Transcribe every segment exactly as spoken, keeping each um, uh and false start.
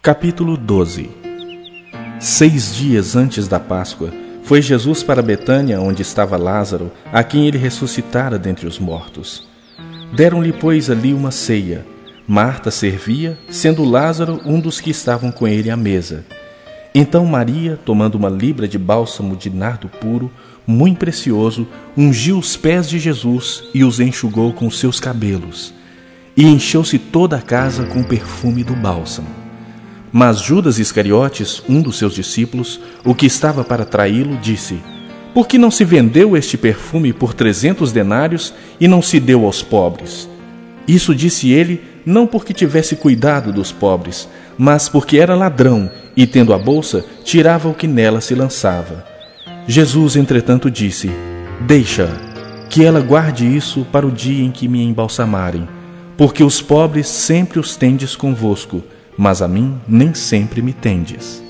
Capítulo doze. Seis dias antes da Páscoa, foi Jesus para Betânia, onde estava Lázaro, a quem ele ressuscitara dentre os mortos. Deram-lhe, pois, ali uma ceia. Marta servia, sendo Lázaro um dos que estavam com ele à mesa. Então Maria, tomando uma libra de bálsamo de nardo puro, muito precioso, ungiu os pés de Jesus e os enxugou com seus cabelos. E encheu-se toda a casa com o perfume do bálsamo. Mas Judas Iscariotes, um dos seus discípulos, o que estava para traí-lo, disse: Por que não se vendeu este perfume por trezentos denários e não se deu aos pobres? Isso disse ele, não porque tivesse cuidado dos pobres, mas porque era ladrão e, tendo a bolsa, tirava o que nela se lançava. Jesus, entretanto, disse: Deixa-a, que ela guarde isso para o dia em que me embalsamarem, porque os pobres sempre os tendes convosco, mas a mim nem sempre me tendes.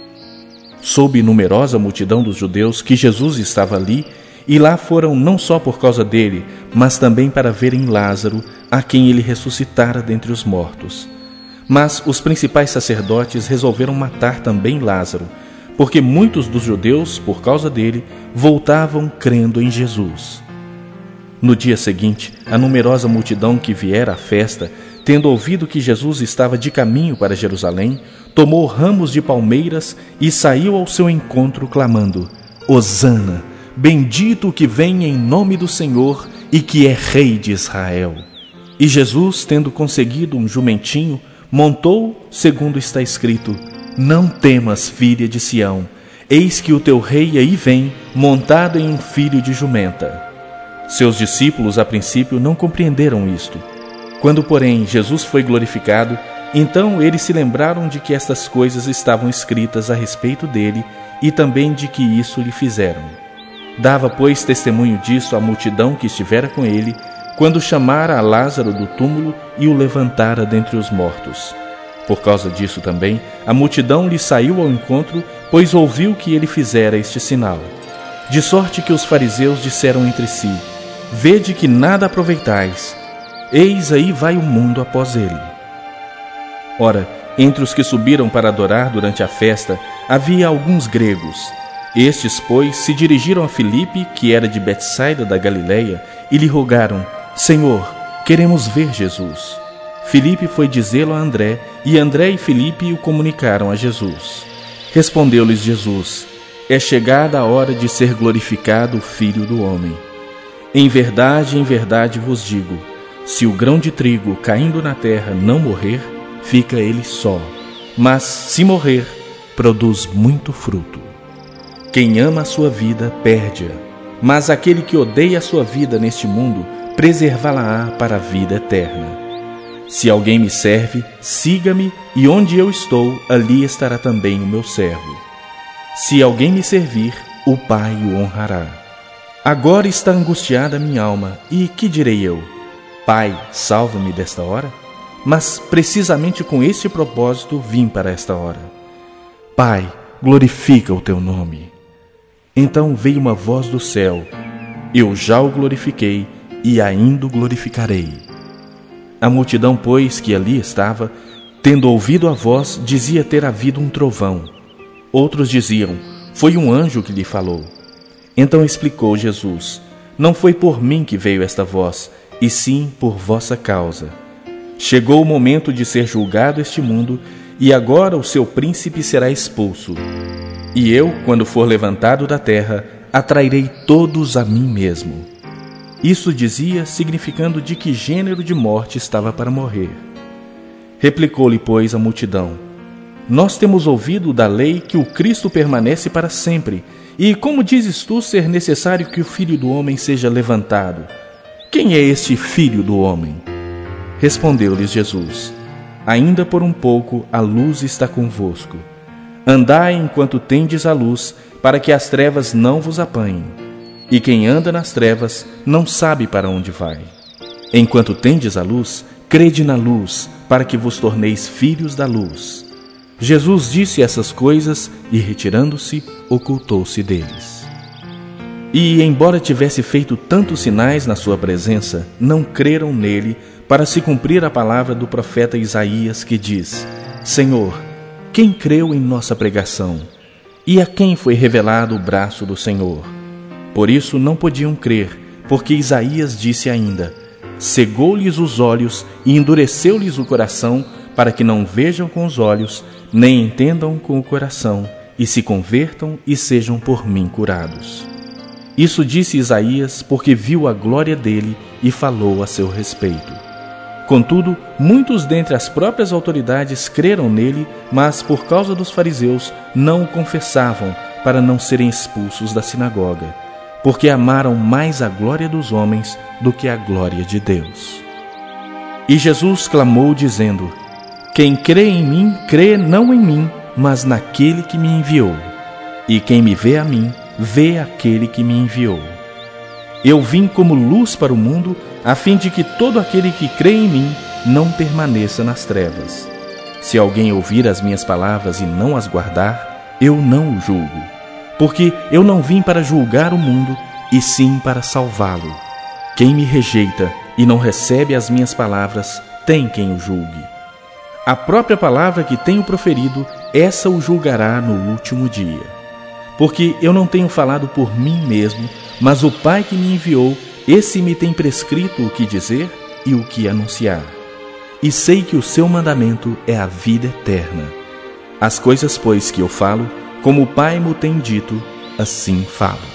Soube numerosa multidão dos judeus que Jesus estava ali, e lá foram não só por causa dele, mas também para verem Lázaro, a quem ele ressuscitara dentre os mortos. Mas os principais sacerdotes resolveram matar também Lázaro, porque muitos dos judeus, por causa dele, voltavam crendo em Jesus. No dia seguinte, a numerosa multidão que viera à festa, tendo ouvido que Jesus estava de caminho para Jerusalém, tomou ramos de palmeiras e saiu ao seu encontro, clamando: Hosana, bendito o que vem em nome do Senhor e que é Rei de Israel. E Jesus, tendo conseguido um jumentinho, montou, segundo está escrito: Não temas, filha de Sião, eis que o teu rei aí vem, montado em um filho de jumenta. Seus discípulos, a princípio, não compreenderam isto. Quando, porém, Jesus foi glorificado, então eles se lembraram de que estas coisas estavam escritas a respeito dele e também de que isso lhe fizeram. Dava, pois, testemunho disso à multidão que estivera com ele, quando chamara a Lázaro do túmulo e o levantara dentre os mortos. Por causa disso também, a multidão lhe saiu ao encontro, pois ouviu que ele fizera este sinal. De sorte que os fariseus disseram entre si: Vede que nada aproveitais. Eis aí vai o mundo após ele. Ora, entre os que subiram para adorar durante a festa, havia alguns gregos. Estes, pois, se dirigiram a Filipe, que era de Betsaida da Galileia, e lhe rogaram: Senhor, queremos ver Jesus. Filipe foi dizê-lo a André, e André e Filipe o comunicaram a Jesus. Respondeu-lhes Jesus: É chegada a hora de ser glorificado o Filho do Homem. Em verdade, em verdade vos digo, se o grão de trigo caindo na terra não morrer, fica ele só, mas se morrer, produz muito fruto. Quem ama a sua vida, perde-a, mas aquele que odeia a sua vida neste mundo, preservá-la-á para a vida eterna. Se alguém me serve, siga-me, e onde eu estou, ali estará também o meu servo. Se alguém me servir, o Pai o honrará. Agora está angustiada a minha alma, e que direi eu? Pai, salva-me desta hora? Mas precisamente com este propósito vim para esta hora. Pai, glorifica o teu nome. Então veio uma voz do céu: Eu já o glorifiquei e ainda o glorificarei. A multidão, pois, que ali estava, tendo ouvido a voz, dizia ter havido um trovão. Outros diziam: Foi um anjo que lhe falou. Então explicou Jesus: Não foi por mim que veio esta voz, e sim por vossa causa. Chegou o momento de ser julgado este mundo, e agora o seu príncipe será expulso. E eu, quando for levantado da terra, atrairei todos a mim mesmo. Isso dizia, significando de que gênero de morte estava para morrer. Replicou-lhe, pois, a multidão: Nós temos ouvido da lei que o Cristo permanece para sempre, e como dizes tu ser necessário que o Filho do Homem seja levantado? Quem é este Filho do Homem? Respondeu-lhes Jesus: Ainda por um pouco a luz está convosco. Andai enquanto tendes a luz, para que as trevas não vos apanhem. E quem anda nas trevas não sabe para onde vai. Enquanto tendes a luz, crede na luz, para que vos torneis filhos da luz. Jesus disse essas coisas e, retirando-se, ocultou-se deles. E, embora tivesse feito tantos sinais na sua presença, não creram nele, para se cumprir a palavra do profeta Isaías, que diz: Senhor, quem creu em nossa pregação? E a quem foi revelado o braço do Senhor? Por isso não podiam crer, porque Isaías disse ainda: cegou-lhes os olhos e endureceu-lhes o coração, para que não vejam com os olhos, nem entendam com o coração, e se convertam e sejam por mim curados. Isso disse Isaías porque viu a glória dele e falou a seu respeito. Contudo, muitos dentre as próprias autoridades creram nele, mas por causa dos fariseus não o confessavam, para não serem expulsos da sinagoga, porque amaram mais a glória dos homens do que a glória de Deus. E Jesus clamou dizendo: quem crê em mim, crê não em mim, mas naquele que me enviou. E quem me vê a mim, vê aquele que me enviou. Eu vim como luz para o mundo, a fim de que todo aquele que crê em mim não permaneça nas trevas. Se alguém ouvir as minhas palavras e não as guardar, eu não o julgo, porque eu não vim para julgar o mundo, e sim para salvá-lo. Quem me rejeita e não recebe as minhas palavras, tem quem o julgue. A própria palavra que tenho proferido, essa o julgará no último dia. Porque eu não tenho falado por mim mesmo, mas o Pai que me enviou, esse me tem prescrito o que dizer e o que anunciar. E sei que o seu mandamento é a vida eterna. As coisas, pois, que eu falo, como o Pai mo tem dito, assim falo.